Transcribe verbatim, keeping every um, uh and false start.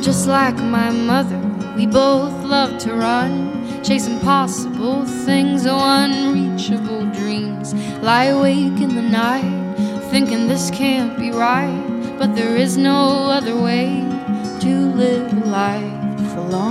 just like my mother, we both love to run, chase impossible things, oh unreachable dreams. Lie awake in the night, thinking this can't be right, but there is no other way to live a life alone.